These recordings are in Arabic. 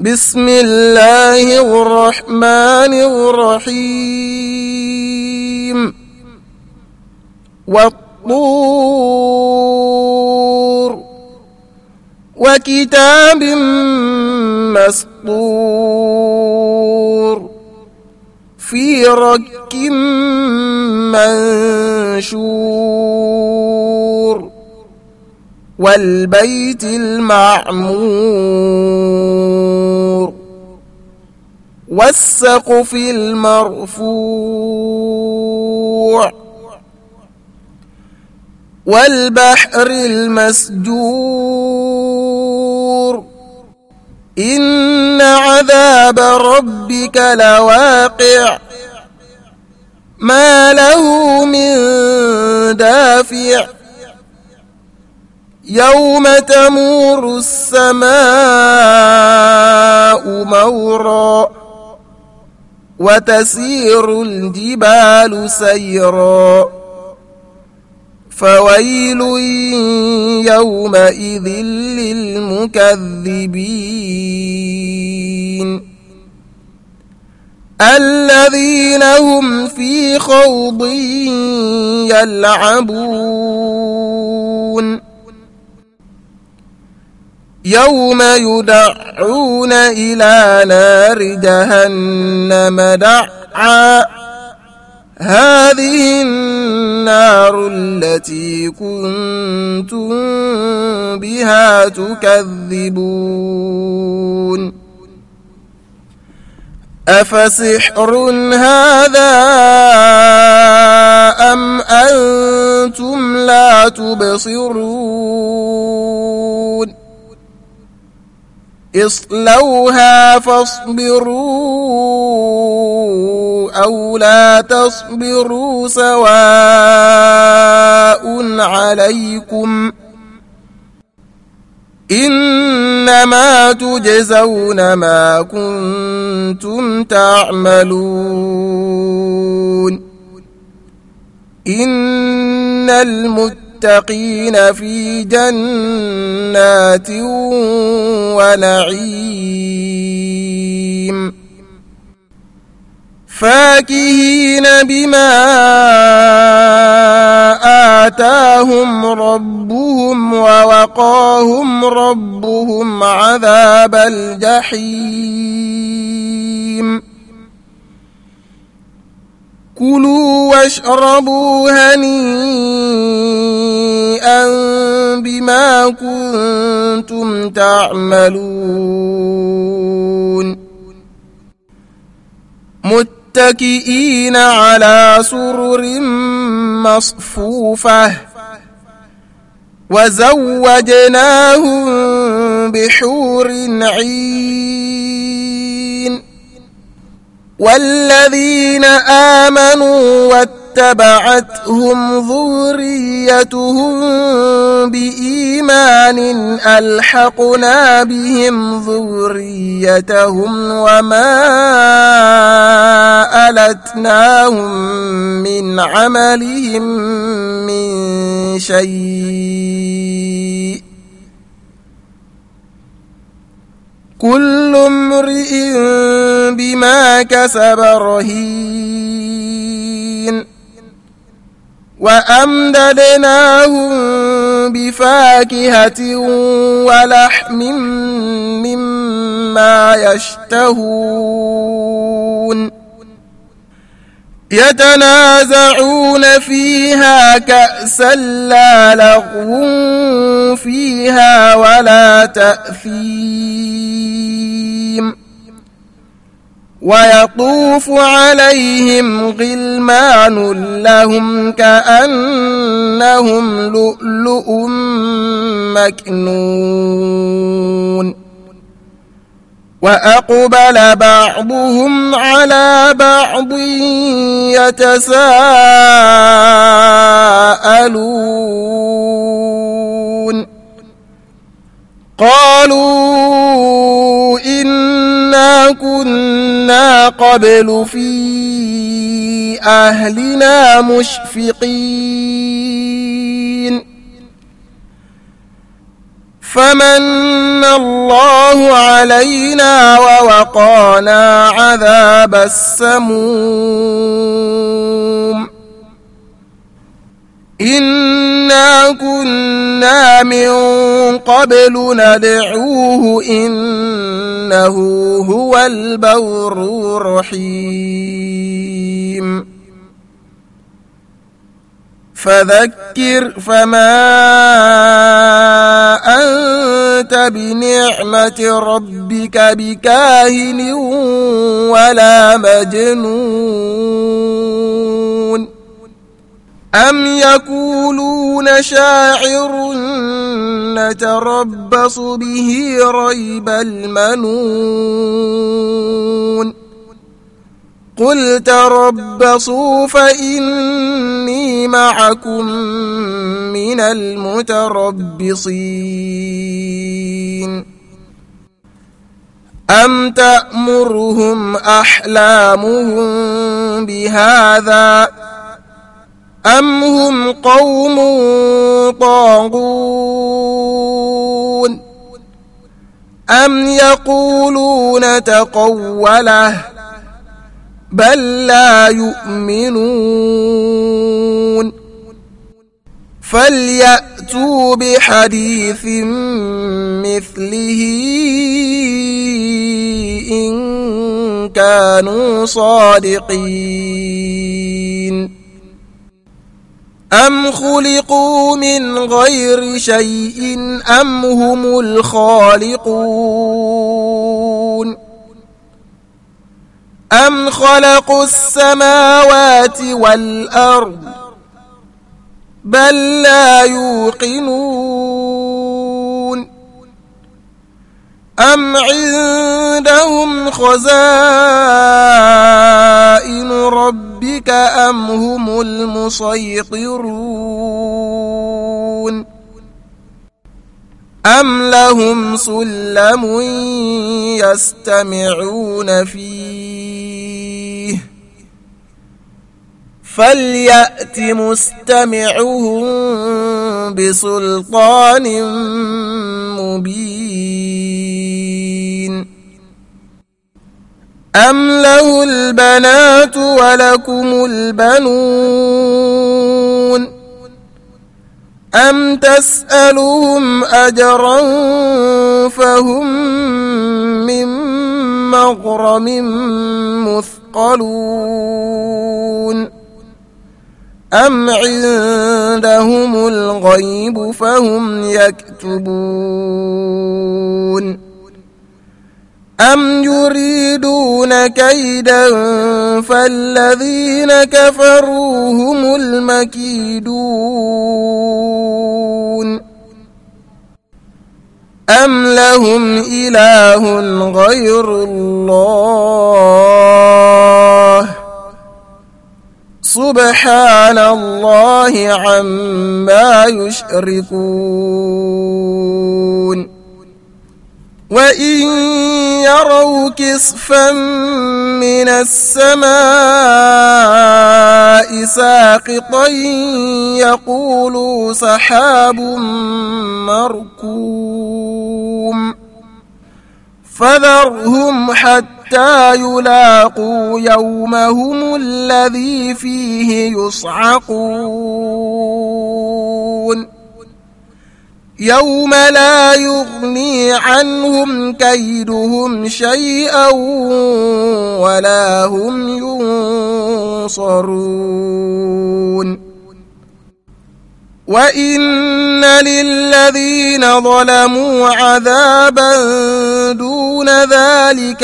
بسم الله الرحمن الرحيم والطور وكتاب مسطور في رك منشور والبيت المعمور والسقف المرفوع والبحر المسجور إن عذاب ربك لواقع ما له من دافع يوم تمور السماء مورا وتسير الجبال سيرا فويل يومئذ للمكذبين الذين هم في خوض يلعبون يوم يدعون إلى نار جهنم دعا هذه النار التي كنتم بها تكذبون أفسحر هذا أم أنتم لا تبصرون اصلوها فاصبروا أو لا تصبروا سواء عليكم إنما تجزون ما كنتم تعملون إن المتقين في جنات ونعيم فاكهين بما آتاهم ربهم ووقاهم ربهم عذاب الجحيم كلوا واشربوا هنيئا بما كنتم تعملون متكئين على سرر مصفوفة وزوجناهم بحور عين والذين آمنوا واتبعتهم ذريتهم بإيمان ألحقنا بهم ذريتهم وما ألتناهم من عملهم من شيء كل امرئ بما كسب رهين وأمددناهم بفاكهة ولحم مما يشتهون يتنازعون فيها كأسا لا لغو فيها ولا تأثيم ويطوف عليهم غلمان لهم كأنهم لؤلؤ مكنون وأقبل بعضهم على بعض يتساءلون قالوا إنا كنا قبل في أهلنا مشفقين فمن الله علينا ووقانا عذاب السموم إنا كنا من قبل ندعوه إنه هو البر الرحيم فذكر فما أنت بنعمة ربك بكاهن ولا مجنون أم يقولون شاعر نتربص به ريب المنون قل تربصوا فإني معكم من المتربصين أم تأمرهم أحلامهم بهذا أم هم قوم طاغون أم يقولون تقوله بل لا يؤمنون فليأتوا بحديث مثله إن كانوا صادقين أم خلقوا من غير شيء أم هم الخالقون أم خلقوا السماوات والأرض بل لا يوقنون أم عندهم خزائن ربك أم هم المسيطرون أم لهم سلم يستمعون فيه فليأت مستمعهم بسلطان مبين أم له البنات ولكم البنون أم تسألهم أجرا فهم من مغرم مثقلون أم عندهم الغيب فهم يكتبون أم يريدون كيدا فالذين كفروا هم المكيدون أم لهم إله غير الله سبحان الله عما يشركون وإن يروا كسفا من السماء ساقطا يقولوا سحاب مركوم فذرهم حتى يلاقوا يومهم الذي فيه يصعقون يوم لا يغني عنهم كيدهم شيئا ولا هم ينصرون وإن للذين ظلموا عذابا دون ذلك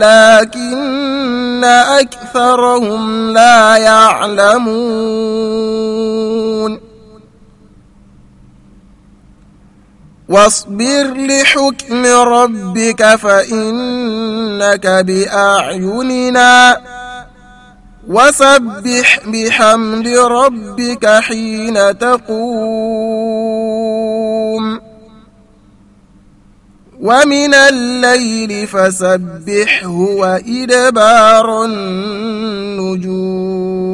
ولكن أكثرهم لا يعلمون واصبر لحكم ربك فإنك بأعيننا وسبح بحمد ربك حين تقوم ومن الليل فسبحه وإدبار النجوم